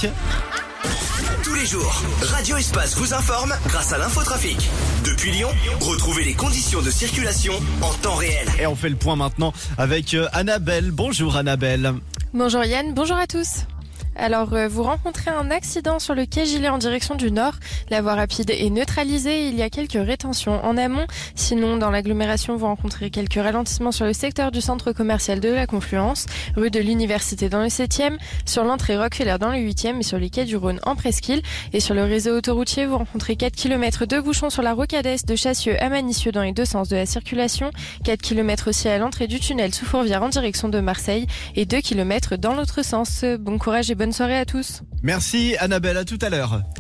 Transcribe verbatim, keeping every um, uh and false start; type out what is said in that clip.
trafic. Tous les jours, Radio Espace vous informe grâce à l'infotrafic. Depuis Lyon, retrouvez les conditions de circulation en temps réel. Et on fait le point maintenant avec Annabelle. Bonjour Annabelle. Bonjour Yann, bonjour à tous. Alors, euh, vous rencontrez un accident sur le quai Gilet en direction du nord. La voie rapide est neutralisée. Il y a quelques rétentions en amont. Sinon, dans l'agglomération, vous rencontrez quelques ralentissements sur le secteur du centre commercial de la Confluence, rue de l'Université dans le septième, sur l'entrée Rockefeller dans le huitième et sur les quais du Rhône en Presqu'île. Et sur le réseau autoroutier, vous rencontrez quatre kilomètres de bouchons sur la rocade est de Chassieux à Manicieux dans les deux sens de la circulation, quatre kilomètres aussi à l'entrée du tunnel sous Fourvière en direction de Marseille et deux kilomètres dans l'autre sens. Bon courage et bonne soirée à tous. Merci Annabelle, à tout à l'heure.